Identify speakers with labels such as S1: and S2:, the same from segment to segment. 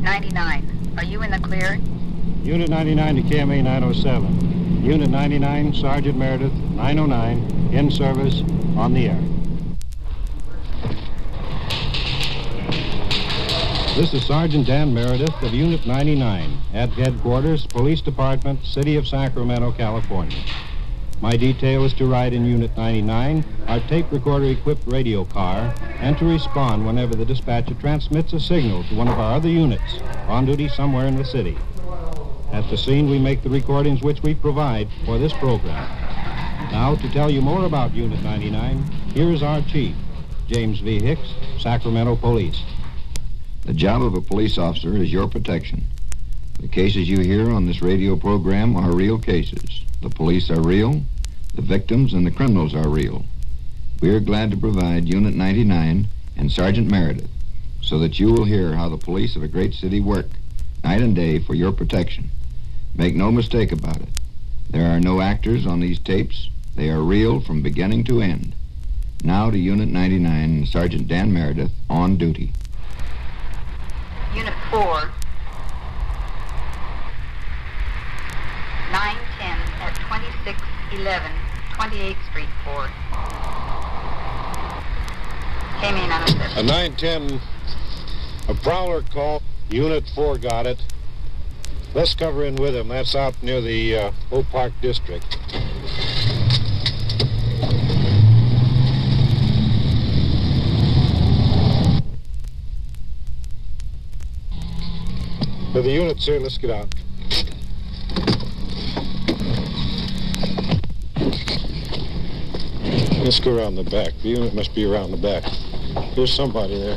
S1: 99, are you in the clear?
S2: Unit 99 to KMA 907. Unit 99, Sergeant Meredith, 909, in service, on the air. This is Sergeant Dan Meredith of Unit 99 at Headquarters, Police Department, City of Sacramento, California. My detail is to ride in Unit 99, our tape recorder-equipped radio car, and to respond whenever the dispatcher transmits a signal to one of our other units on duty somewhere in the city. At the scene, we make the recordings which we provide for this program. Now, to tell you more about Unit 99, here is our chief, James V. Hicks, Sacramento Police.
S3: The job of a police officer is your protection. The cases you hear on this radio program are real cases. The police are real, the victims and the criminals are real. We are glad to provide Unit 99 and Sergeant Meredith so that you will hear how the police of a great city work night and day for your protection. Make no mistake about it. There are no actors on these tapes. They are real from beginning to end. Now to Unit 99 and Sergeant Dan Meredith on duty.
S1: Unit 4, 910 at 2611 28th Street, Ford. Came in on a
S2: 910, a prowler call. Unit 4 got it. Let's cover in with him. That's out near the Oak Park District. For the units here, let's get out. Let's go around the back. The unit must be around the back. There's somebody there.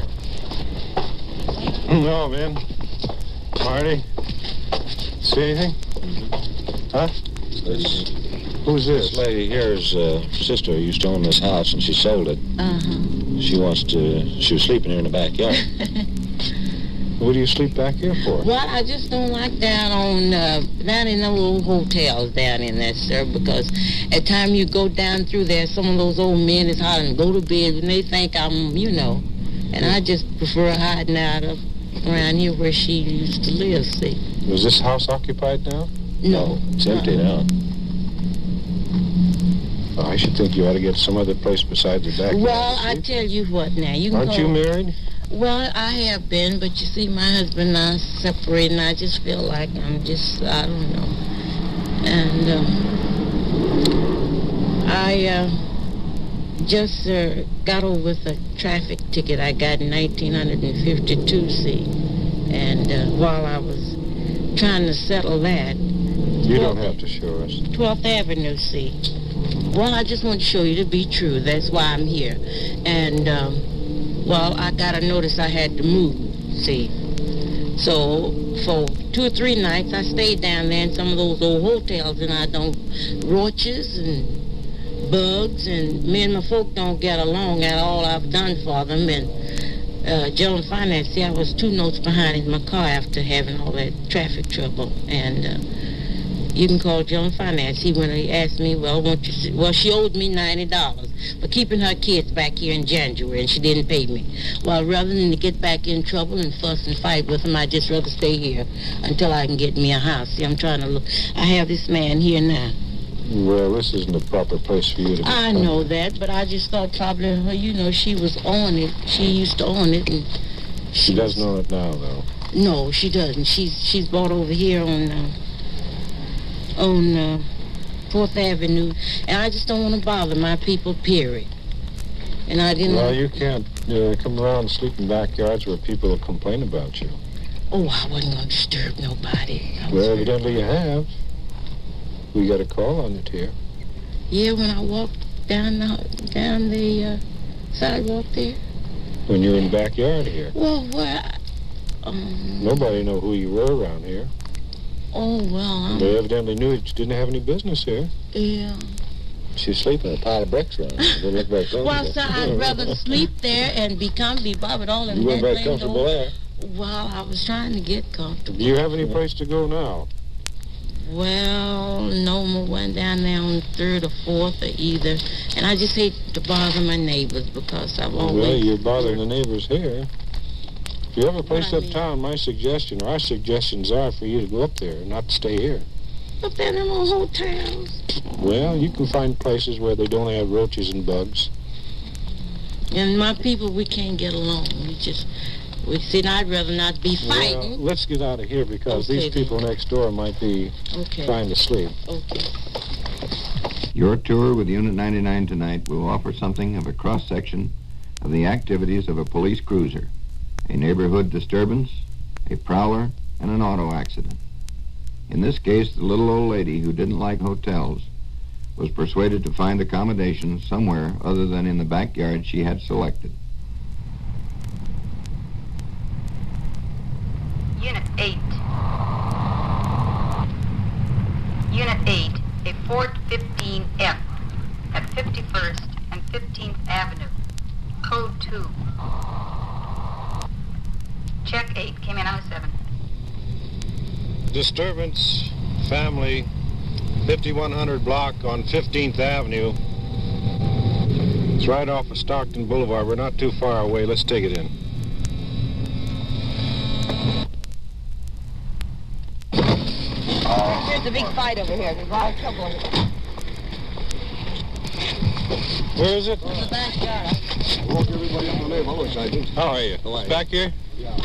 S2: No, man. Marty? See anything? Huh? Who's this?
S4: This lady here's sister used to own this house, and she sold it.
S5: Uh-huh.
S4: She was sleeping here in the backyard.
S2: What do you sleep back here for?
S5: Well, I just don't like down in the old hotels down in there, sir, because at time you go down through there, some of those old men is hollering, go to bed, and they think I'm, and I just prefer hiding out around here where she used to live, see.
S2: Was this house occupied now?
S5: No.
S4: It's empty now.
S2: Oh, I should think you ought to get some other place besides the backyard.
S5: Well, I tell you what now,
S2: Aren't you married?
S5: Well, I have been, but you see, my husband and I separated, and I just feel like I don't know. And I just got over with a traffic ticket I got in 1952, see. And while I was trying to settle that...
S2: You don't have to show us.
S5: 12th Avenue, see. Well, I just want to show you to be true. That's why I'm here. And... well, I got a notice I had to move, see. So, for 2 or 3 nights, I stayed down there in some of those old hotels, and roaches and bugs, and me and my folk don't get along at all. I've done for them, and General Finance, see, I was 2 notes behind in my car after having all that traffic trouble, and you can call General Finance. He asked me, she owed me $90 for keeping her kids back here in January, and she didn't pay me. Well, rather than to get back in trouble and fuss and fight with them, I'd just rather stay here until I can get me a house. See, I'm trying to look. I have this man here now.
S2: Well, this isn't the proper place for you to be.
S5: I know that, but I just thought probably, she was on it. She used to own it, and
S2: she doesn't own it now, though.
S5: No, she doesn't. She's bought over here on 4th Avenue, and I just don't want to bother my people, period. And I didn't...
S2: Well, you can't come around and sleep in backyards where people will complain about you.
S5: Oh, I wasn't going to disturb nobody.
S2: Well, evidently you have. We got a call on it here.
S5: Yeah, when I walked down the sidewalk there.
S2: When you were in the backyard here?
S5: Well,
S2: Nobody know who you were around here.
S5: Oh, well,
S2: They evidently knew that you didn't have any business here.
S5: Yeah.
S4: She's sleeping in a pile of bricks around.
S5: Well, sir, I'd rather sleep there and be comfortable with all of that.
S4: You weren't very comfortable there.
S5: Well, I was trying to get comfortable.
S2: Do you have any place to go now?
S5: Well, no more went down there on 3rd or 4th or either. And I just hate to bother my neighbors because I've always...
S2: Well, you're bothering the neighbors here.
S4: If you ever place uptown, my suggestion, or our suggestions are for you to go up there and not to stay here.
S5: Up there in them old hotels.
S4: Well, you can find places where they don't have roaches and bugs.
S5: And my people, we can't get along. We said I'd rather not be fighting.
S4: Well, let's get out of here because
S5: Okay,
S4: these people next door might be trying to sleep.
S5: Okay.
S3: Your tour with Unit 99 tonight will offer something of a cross-section of the activities of a police cruiser, a neighborhood disturbance, a prowler, and an auto accident. In this case, the little old lady who didn't like hotels was persuaded to find accommodation somewhere other than in the backyard she had selected.
S1: Unit 8. Unit 8, a Ford 15F at 51st and 15th Avenue. Code 2. Check 8, came in on a 7.
S2: Disturbance, family, 5100 block on 15th Avenue. It's right off of Stockton Boulevard. We're not too far away. Let's take it in.
S6: There's a big fight over here. There's a lot of trouble over there.
S2: Where is it?
S6: In the backyard.
S4: Woke everybody up on there. Hello, Sergeant.
S2: How are you? Back here?
S4: Yeah.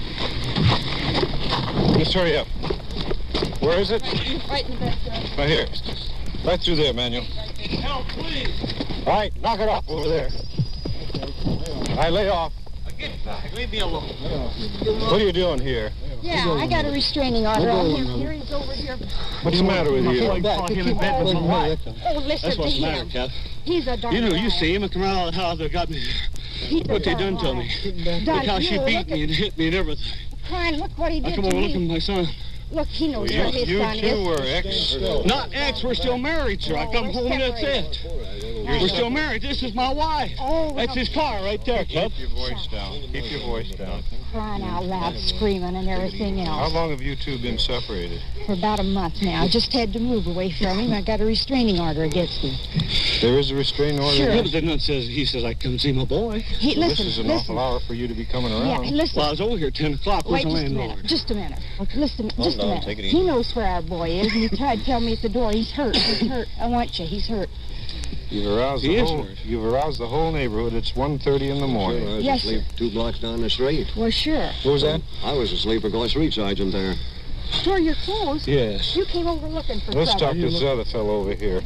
S2: Just hurry up. Where is it?
S6: Right in the backyard.
S2: Right here. Right through there, Manuel.
S4: Help, please.
S2: All right, knock it off over there. All right, lay off.
S4: Get back. Leave me alone.
S2: What are you doing here?
S6: Yeah, I got a restraining order on him. Here he's over here.
S2: What's the matter with you?
S6: Oh, listen to him.
S7: Cap?
S6: He's a dark
S7: You
S6: man.
S7: see him come out of the house. They got me.
S6: He's
S7: What
S6: a
S7: they
S6: dark
S7: done to
S6: man.
S7: me.
S6: Doc,
S7: Look how she
S6: you,
S7: beat
S6: look
S7: me and hit me and everything.
S6: Crying, look what he
S7: I
S6: did
S7: come
S6: to
S7: over
S6: me.
S7: looking at my son.
S6: Look, he knows where his son
S2: You
S6: is.
S2: two were ex.
S7: Not ex, we're still married, sir. I come
S6: we're
S7: home and that's
S6: separated.
S7: it. We're still married. This is my wife.
S6: Oh,
S7: That's his car right there, Cap.
S2: Keep your voice down. Keep your voice down.
S6: crying out loud, screaming and everything
S2: How
S6: else.
S2: long have you two been separated?
S6: For about a month now. I just had to move away from him. I got a restraining order against him.
S2: There is a restraining order.
S6: Sure.
S7: Yeah, but then he says I come see my boy.
S6: He,
S2: Well,
S6: listen,
S2: this is an
S6: listen.
S2: awful hour for you to be coming
S6: Yeah,
S2: around.
S6: listen.
S7: Well, I was over here at 10 o'clock. Where's
S6: Wait
S7: the
S6: just a
S7: landlord?
S6: minute. Just a minute. Listen, just a
S4: on,
S6: minute.
S4: take it easy.
S6: He knows where our boy is, and he tried to tell me at the door he's hurt. He's hurt. I want you. He's hurt.
S2: You've aroused
S7: He
S2: the
S7: is
S2: whole.
S7: hurt.
S2: You've aroused the whole neighborhood. It's 1:30 in the morning.
S8: I was
S6: Yes,
S8: asleep 2 blocks down the street.
S6: Well, sure.
S2: What was that?
S8: I was asleep across the street, Sergeant, there.
S6: Store your clothes.
S2: Yes.
S6: You came over looking for
S2: Let's
S6: trouble.
S2: talk to this other fellow over here.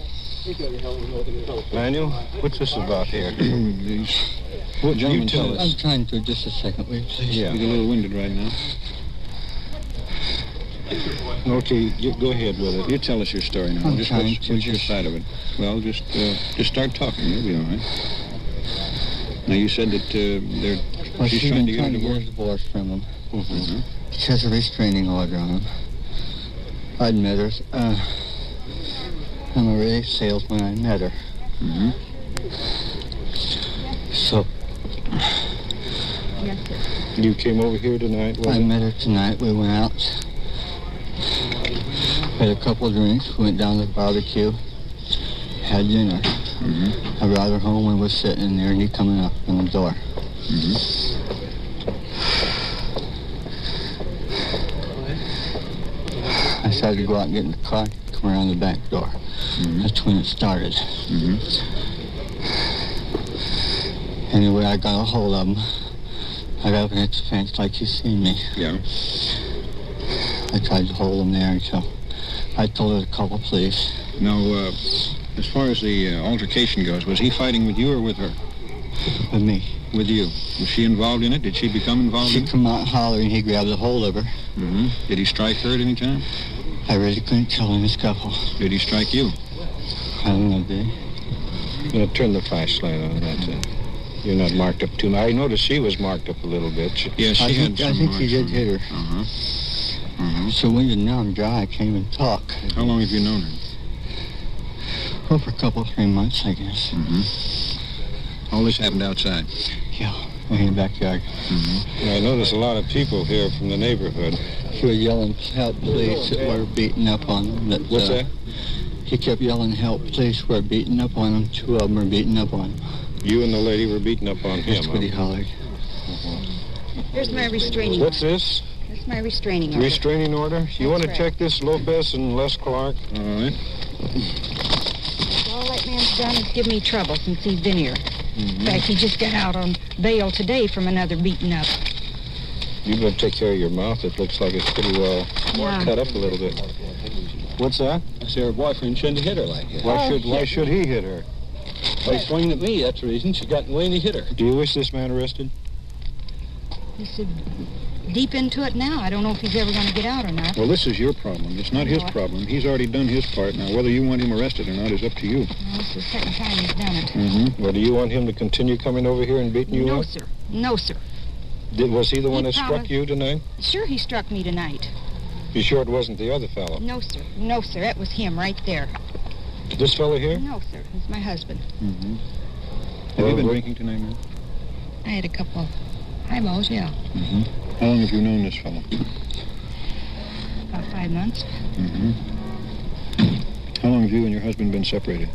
S2: Manuel, what's this about here? What you tell
S9: I'm
S2: us?
S9: trying to. Just a second, please.
S2: Yeah.
S7: He's a little winded right now.
S2: Okay, you go ahead with it.
S7: You tell us your story now.
S9: I'm
S7: Just
S9: trying
S7: what's
S9: to
S7: your
S9: just-
S7: side of it? Well, just start talking. You'll be all right. Now, you said that
S9: Well,
S7: she's
S9: she's
S7: trying
S9: been
S7: to get a
S9: trying to get a
S7: divorce.
S9: divorce from him.
S7: Mm-hmm.
S9: She has a restraining order on him. I'd met her. I'm a race salesman. I met her.
S7: Mm-hmm.
S9: So
S6: Yes, sir.
S2: You came over here tonight, was
S9: I
S2: it?
S9: met her tonight. We went out, had a couple of drinks, went down to the barbecue, had dinner.
S7: Mm-hmm.
S9: I brought her home and was sitting in there, and he coming up on the door.
S7: Mm-hmm.
S9: I decided to go out and get in the car, come around the back door.
S7: Mm-hmm.
S9: That's when it started.
S7: Mm-hmm.
S9: Anyway, I got a hold of him. I got up against the fence like you seen me.
S7: Yeah.
S9: I tried to hold him there until I told her to call the police.
S7: Now, as far as the altercation goes, was he fighting with you or with her?
S9: With me.
S7: With you. Was she involved in it? Did she become involved
S9: She
S7: in it?
S9: come out hollering, he grabbed a hold of her.
S7: Mm-hmm. Did he strike her at any time?
S9: I really couldn't tell in the scuffle.
S7: Did he strike you?
S9: I don't know, did he?
S2: I'm going to turn the flashlight on. That's it. You're not marked up too much. I noticed she was marked up a little bit.
S7: Yes,
S9: I
S7: she
S9: think-
S7: had
S9: I
S7: some
S9: think he
S7: marks
S9: did
S7: on
S9: hit her.
S7: Uh-huh. Uh-huh.
S9: So when you're now I'm dry, I can't even talk.
S7: How long have you known her?
S9: Oh, for a couple, 3 months, I guess.
S7: Mm-hmm. All this happened outside.
S9: Yeah, in the backyard.
S7: Mm-hmm.
S2: I know there's a lot of people here from the neighborhood.
S9: He was yelling, help, police, that were beating up on him.
S2: What's that?
S9: He kept yelling, help, police, we're beating up on him. 2 of them are beating up on him.
S2: You and the lady were beating up on him.
S9: That's what he hollered.
S6: Here's my restraining
S4: What's
S6: order.
S4: this?
S6: That's my restraining order.
S4: Restraining order? You want to
S6: right.
S4: check this Lopez and Les Clark?
S7: All right.
S6: All that man's done is give me trouble since he's been here.
S4: Mm-hmm.
S6: In fact, he just got out on bail today from another beating up.
S4: You better take care of your mouth. It looks like it's pretty well cut up a little bit. What's that?
S7: I say her boyfriend shouldn't have hit her like that.
S4: Why should he hit her?
S7: By swinging at me, that's the reason. She got in the way and he hit her.
S4: Do you wish this man arrested?
S6: He said, deep into it now. I don't know if he's ever going to get out or not.
S7: Well, this is your problem. It's not his problem. He's already done his part. Now, whether you want him arrested or not is up to you.
S6: Well, this is the second time he's done it.
S7: Mm-hmm.
S4: Well, do you want him to continue coming over here and beating you
S6: No,
S4: up?
S6: sir. No, sir.
S4: Was he the one
S6: He
S4: that struck
S6: promised-
S4: you tonight?
S6: Sure, he struck me tonight.
S4: You sure it wasn't the other fellow?
S6: No, sir. No, sir. That was him right there.
S4: This fellow here?
S6: No, sir. He's my husband.
S7: Mm-hmm. Have you been drinking tonight, man?
S6: I had a couple of highballs, yeah.
S7: Mm-hmm. How long have you known this fellow?
S6: About 5 months.
S7: Mm-hmm. How long have you and your husband been separated?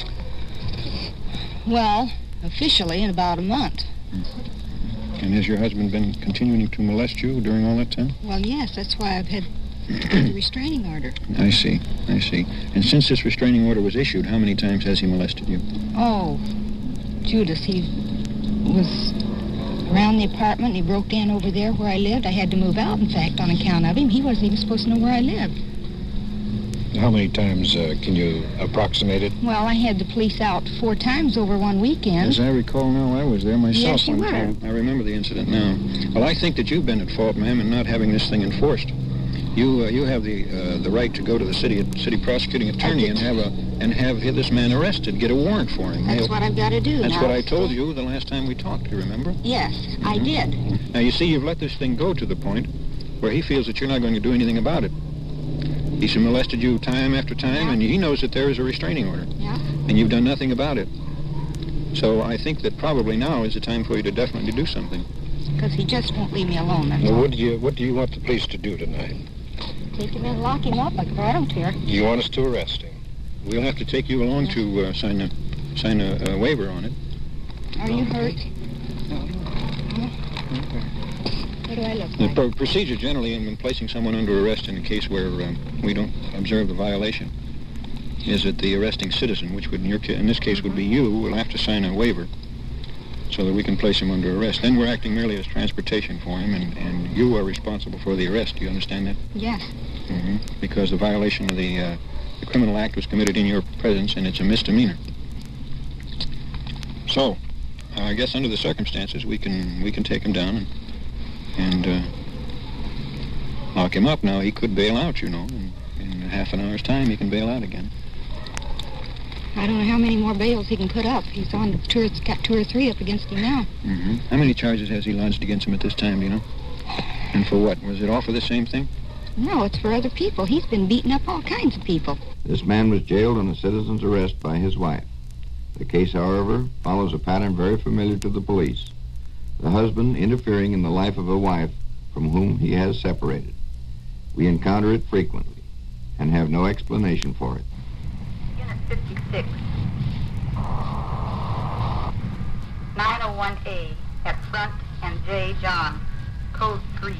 S6: Well, officially in about a month.
S7: And has your husband been continuing to molest you during all that time?
S6: Well, yes, that's why I've had to get the restraining order.
S7: I see. And since this restraining order was issued, how many times has he molested you?
S6: Oh, Judas, he was around the apartment and he broke in over there where I lived. I had to move out, in fact, on account of him. He wasn't even supposed to know where I lived.
S4: How many times can you approximate it?
S6: Well, I had the police out 4 times over one weekend.
S7: As I recall now, I was there myself
S6: Yes, you
S7: one
S6: were.
S7: time. I remember the incident now. Well, I think that you've been at fault, ma'am, in not having this thing enforced. You have the right to go to the city prosecuting attorney and have this man arrested, get a warrant for him.
S6: That's what I've got to do
S7: That's
S6: now.
S7: what I told you the last time we talked, you remember?
S6: Yes, I did.
S7: Now, you see, you've let this thing go to the point where he feels that you're not going to do anything about it. He's molested you time after time, and he knows that there is a restraining order.
S6: Yeah.
S7: And you've done nothing about it. So I think that probably now is the time for you to definitely do something.
S6: Because he just won't leave me alone, that's
S4: Well,
S6: all.
S4: what do you want the police to do tonight?
S6: Take him and lock him up. I don't care.
S4: You want us to arrest him?
S7: We'll have to take you along to sign a waiver on it.
S6: Are you hurt? What do I look
S7: The
S6: like?
S7: procedure generally in placing someone under arrest in a case where we don't observe the violation is that the arresting citizen, which would in this case would be you, will have to sign a waiver so that we can place him under arrest. Then we're acting merely as transportation for him, and you are responsible for the arrest. Do you understand that?
S6: Yes.
S7: Mm-hmm. Because the violation of the criminal act was committed in your presence, and it's a misdemeanor. So, I guess under the circumstances, we can take him down and lock him up. Now, he could bail out, you know. In half an hour's time, he can bail out again.
S6: I don't know how many more bails he can put up. He's on got 2 or 3 up against him now.
S7: Mm-hmm. How many charges has he lodged against him at this time, do you know? And for what? Was it all for the same thing?
S6: No, it's for other people. He's been beating up all kinds of people.
S3: This man was jailed on a citizen's arrest by his wife. The case, however, follows a pattern very familiar to the police. The husband interfering in the life of a wife from whom he has separated. We encounter it frequently and have no explanation for it.
S1: Unit 56. 901A at Front and J. John. Code 3.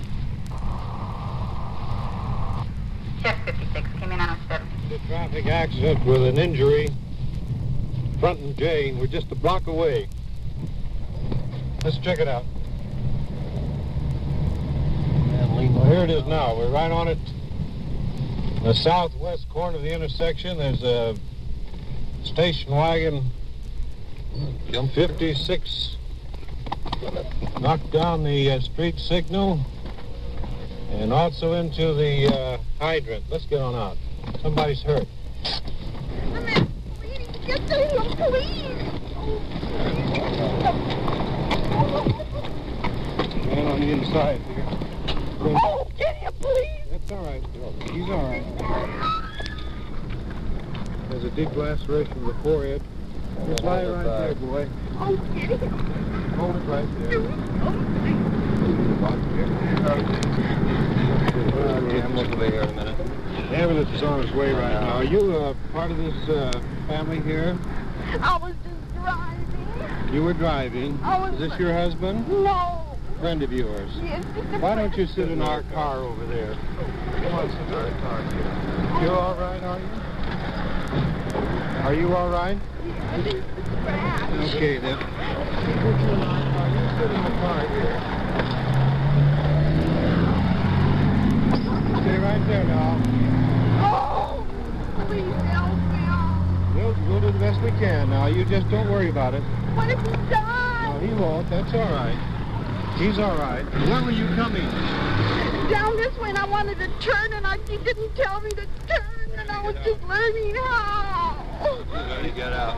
S1: Check 56. Came in on a 7.
S4: A traffic accident with an injury. Front and J. We're just a block away. Let's check it out. Well, here it is now. We're right on it. The southwest corner of the intersection, there's a station wagon 56 knocked down the street signal and also into the hydrant. Let's get on out. Somebody's hurt.
S6: I'm bleeding. Get the police!
S4: Man on the inside here.
S6: Oh, get him, please!
S4: That's all right. He's all right. There's a deep laceration of the forehead. Just lie right there, boy.
S6: Oh, get him!
S4: Hold it right there.
S8: I'm going to be here in a minute.
S4: The ambulance is on its way right now. Are you part of this family here?
S6: I was just driving.
S4: You were driving.
S6: I was-
S4: Is this your husband?
S6: No.
S4: friend of yours.
S1: Yes,
S4: Why don't you sit in our car over there? Come on, sit in our car here. You all right, are you? Are you all right?
S1: I think it's bad.
S4: Okay, then. You sit in the car here. Stay right there now.
S1: Oh, please help me.
S4: We'll do the best we can now. You just don't worry about it.
S1: What if he dies?
S4: No, he won't. That's all right. He's all right. Where were you coming?
S1: Down this way, and I wanted to turn, and he didn't tell me to turn, and I was just learning how.
S8: You get out.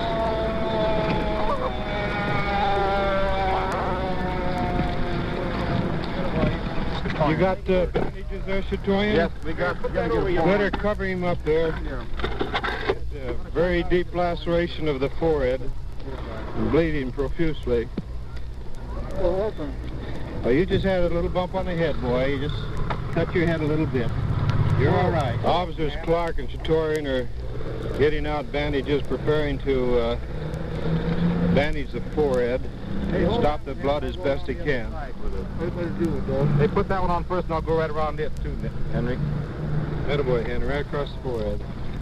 S4: You got bandages there, Chatoyan? Yes, we got. Better cover him up there. It's a very deep laceration of the forehead, and bleeding profusely. Oh, you just had a little bump on the head, boy. You just cut your head a little bit. You're all right. Officers Clark and Chatoyan are getting out bandages, preparing to bandage the forehead and stop the blood as best they can.
S10: They put that one on first, and I'll go right around it, too, Henry.
S4: Attaboy, Henry, right across the forehead.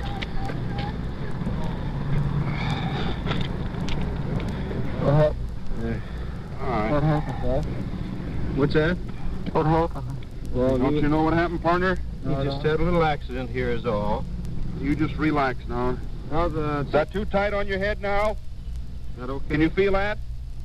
S10: What happened?
S4: All right.
S10: What happened, Bob?
S4: What's that?
S10: What happened?
S4: Well,
S10: Don't you know what happened, partner?
S4: You just had a little accident here is all.
S10: You just relax now. Is that too tight on your head now?
S4: Is that okay?
S10: Can you feel that?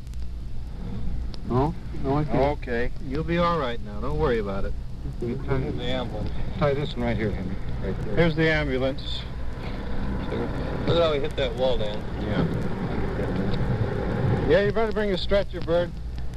S10: No? No, I can't.
S4: Okay. You'll be all right now. Don't worry about it.
S8: Here's the ambulance.
S4: Tie this one right here, Henry. Right there. Here's the ambulance.
S8: Look at how he hit that wall, Dan.
S4: Yeah. Yeah, you better bring a stretcher, Bert.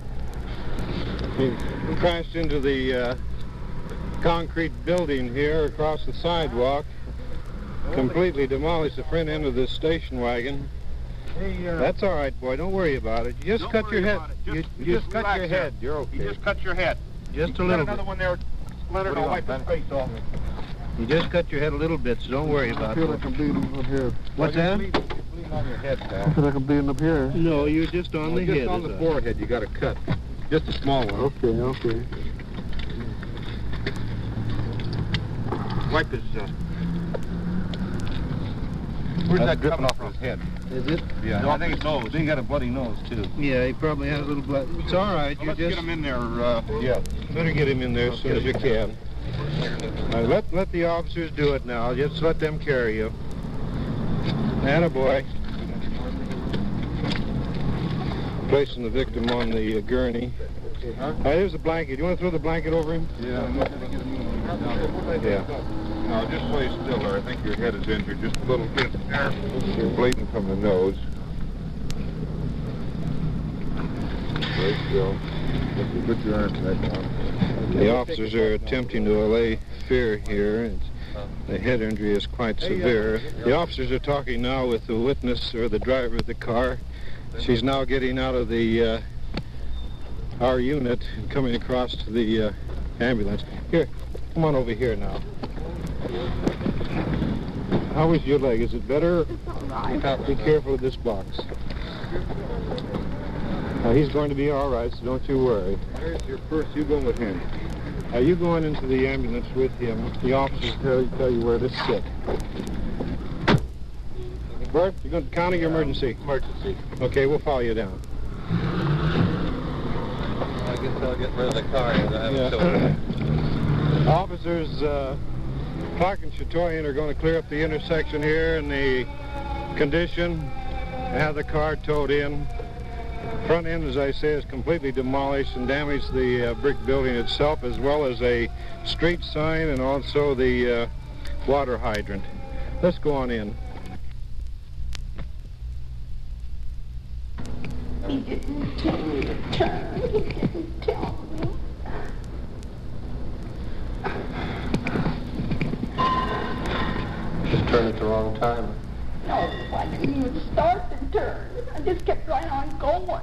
S4: He crashed into the concrete building here across the sidewalk. Completely demolished the front end of this station wagon.
S10: Hey,
S4: That's all right, boy. Don't worry about it. You just cut your head. You just cut your head. You're okay.
S10: You just cut your head.
S4: Just a
S10: You
S4: little
S10: got another
S4: bit.
S10: one there, Leonard. I'll wipe his face off.
S4: You just cut your head a little bit, so don't worry about it.
S10: I'm bleeding up here.
S4: What's that?
S10: You're bleeding on your head, pal. I feel like I'm bleeding up here.
S4: No, you're just on the head.
S10: Just on the forehead, you got a cut. Just a small one. Okay. Wipe his, where's that dripping off his head?
S4: Is it?
S10: Yeah, I think his nose. He got a bloody nose, too.
S4: Yeah, he probably has a little blood. It's all right.
S10: Well,
S4: You
S10: let's
S4: just
S10: get him in there,
S4: yeah. Better get him in there as soon as you can. Let the officers do it now. Just let them carry you. Attaboy. Placing the victim on the gurney. Here's the blanket. You want to throw the blanket over him?
S10: Yeah.
S4: Yeah.
S10: No, just lay still there. I think your head is injured just a little bit there. You're bleeding from the nose. Lay still. Put your arms back down.
S4: The officers are attempting to allay fear here. The head injury is quite severe. The officers are talking now with the witness or the driver of the car. She's now getting out of the our unit and coming across to the ambulance. Here, come on over here now. How is your leg? Is it better?
S1: It's all right.
S4: Be careful of this box. He's going to be all right, so don't you worry.
S10: There's your purse. You go with him.
S4: Are you going into the ambulance with him? The officers tell you where to sit. Bert, you're going to counter your emergency.
S10: Emergency.
S4: Okay, we'll follow you down.
S8: I guess I'll get rid of the car here. I haven't
S4: Officers Clark and Chatoyan are going to clear up the intersection here in the condition, have the car towed in. Front end, as I say, is completely demolished and damaged the brick building itself, as well as a street sign and also the water hydrant. Let's go on in.
S1: He didn't tell me to turn. He didn't tell me.
S8: Just turned at the wrong time.
S1: No, I didn't even start to turn. I just kept right on going.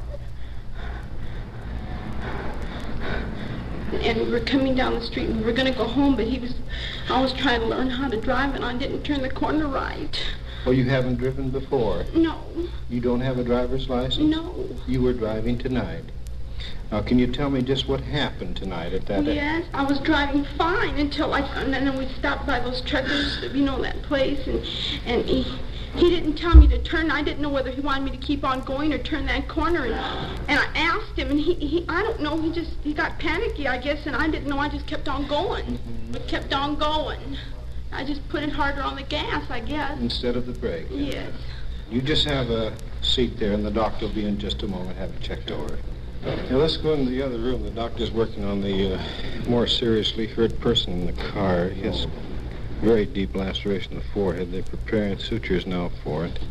S1: And we were coming down the street and we were going to go home, but I was trying to learn how to drive and I didn't turn the corner right.
S4: Oh, you haven't driven before?
S1: No.
S4: You don't have a driver's license?
S1: No.
S4: You were driving tonight.
S2: Now, can you tell me just what happened tonight at that?
S1: Yes, I was driving fine and then we stopped by those truckers, you know, that place, and he didn't tell me to turn. I didn't know whether he wanted me to keep on going or turn that corner, and I asked him, and he I don't know, he got panicky, I guess, and I didn't know. I just kept on going. But kept on going. I just put it harder on the gas, I guess.
S2: Instead of the brake?
S1: Yes.
S2: You just have a seat there, and the doctor will be in just a moment, have it checked over. Now, let's go into the other room. The doctor's working on the more seriously hurt person in the car. He has very deep laceration in the forehead. They're preparing sutures now for it.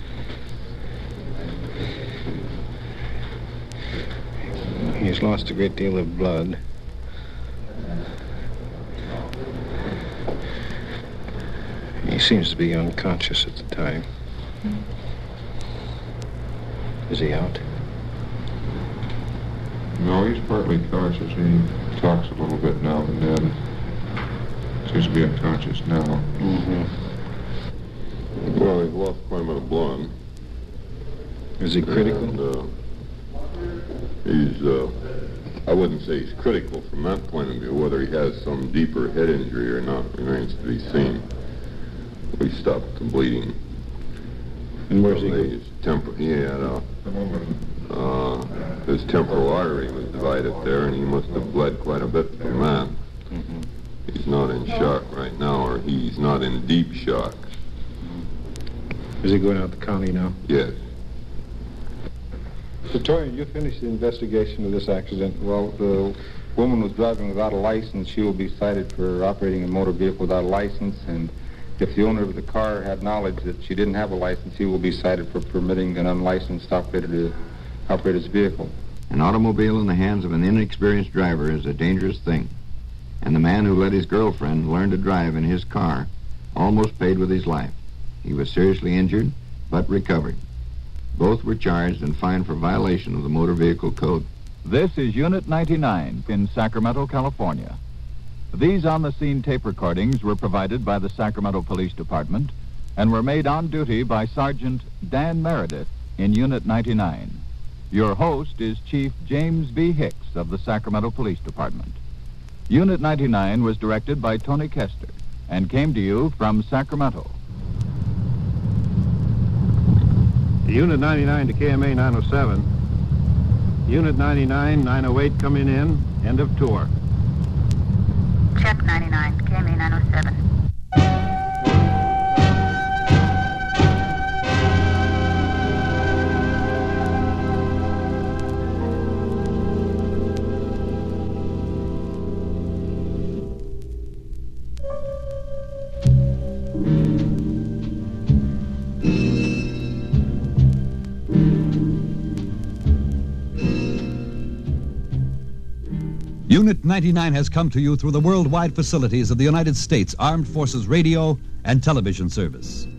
S2: He's lost a great deal of blood. He seems to be unconscious at the time. Is he out?
S10: No, he's partly conscious. He talks a little bit now and then. Seems to be unconscious now.
S11: Well, he's lost quite a bit of blood.
S2: Is he critical?
S11: And, I wouldn't say he's critical from that point of view. Whether he has some deeper head injury or not remains to be seen. We stopped the bleeding.
S2: And where's he?
S11: His temporal artery was divided there, and he must have bled quite a bit from that. He's not in shock right now, or he's not in deep shock.
S2: Is he going out the county now?
S11: Yes.
S4: Victoria, you finished the investigation of this accident. Well, the woman was driving without a license. She will be cited for operating a motor vehicle without a license, and if the owner of the car had knowledge that she didn't have a license, he will be cited for permitting an unlicensed operator to operate his vehicle.
S3: An automobile in the hands of an inexperienced driver is a dangerous thing. And the man who let his girlfriend learn to drive in his car almost paid with his life. He was seriously injured, but recovered. Both were charged and fined for violation of the Motor Vehicle Code.
S12: This is Unit 99 in Sacramento, California. These on-the-scene tape recordings were provided by the Sacramento Police Department and were made on duty by Sergeant Dan Meredith in Unit 99. Your host is Chief James B. Hicks of the Sacramento Police Department. Unit 99 was directed by Tony Kester and came to you from Sacramento.
S2: Unit 99 to KMA 907. Unit 99, 908 coming in. End of tour.
S13: Check 99, KMA 907.
S14: Unit 99 has come to you through the worldwide facilities of the United States Armed Forces Radio and Television Service.